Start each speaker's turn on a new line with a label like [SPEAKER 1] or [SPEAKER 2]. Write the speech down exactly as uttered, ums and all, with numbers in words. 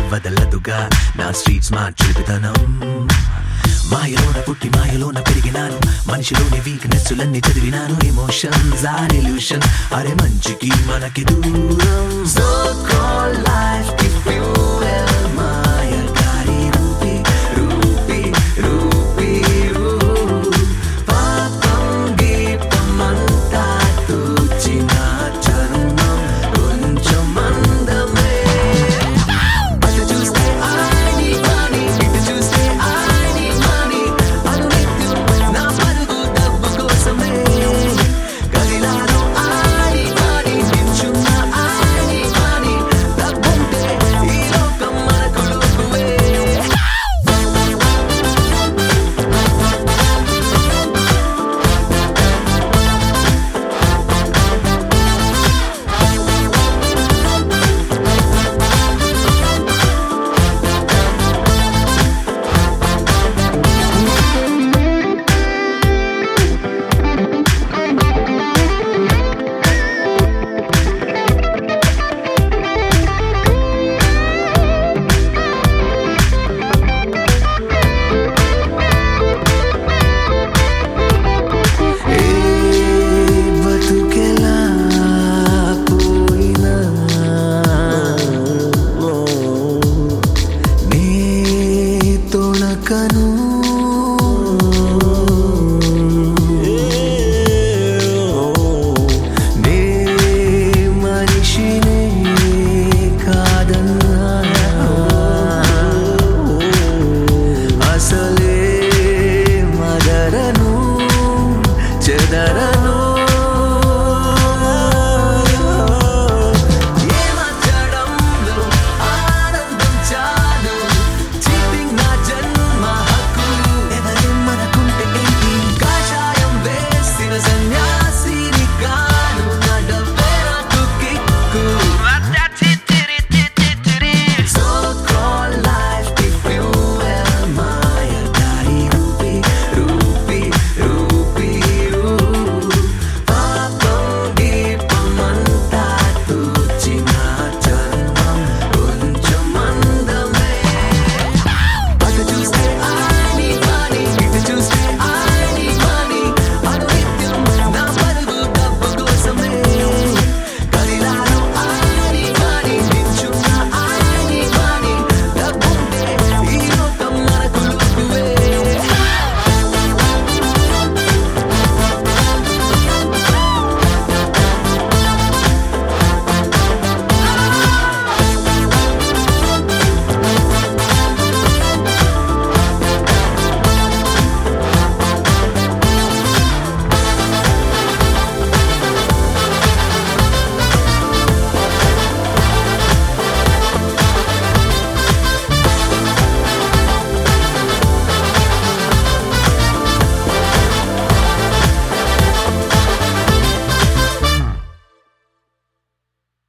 [SPEAKER 1] వదలదుగా నా స్ట్రీట్స్ మార్చిపితనం మాయలోన పుట్టి మాయలోన పెరిగినాను మనిషిలోని వీక్నెస్లన్నీ చదివినాను ఎమోషన్స్ ఆర్ ఇల్యూషన్ అరే మంచికి మనకి దూరం సో కాల్ లైఫ్ కి ఫ్యూయల్ మాయకారి రూపి రూపి రూపి రూ పాపం గీపం అంతా తూచిన చరుణం కొంచెం అందమే అటు చూస్తే ఆని వాని ఇటు చూస్తే ఆని వాని అనునిత్యం నా పరుగు డబ్బు కోసమే గదిలాను ఆని వాని నిల్చున్న ఆని వాని డబ్బుంటే ఈ లోకం మనకు లోకువే బతుకెలా పోయినా నీ తొణకను